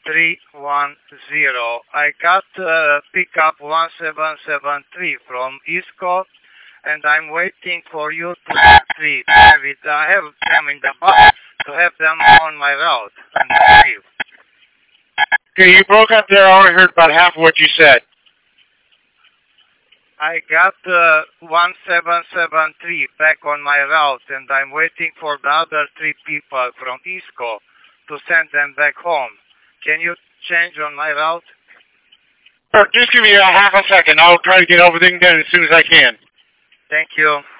310. I got pickup 1773 from ISCO, and I'm waiting for you to leave. I have them in the box to have them on my route and leave. Okay, you broke up there. I only heard about half of what you said. I got 1773 back on my route, and I'm waiting for the other 3 people from ISCO to send them back home. Can you change on my route? Just give me a half a second. I'll try to get everything done as soon as I can. Thank you.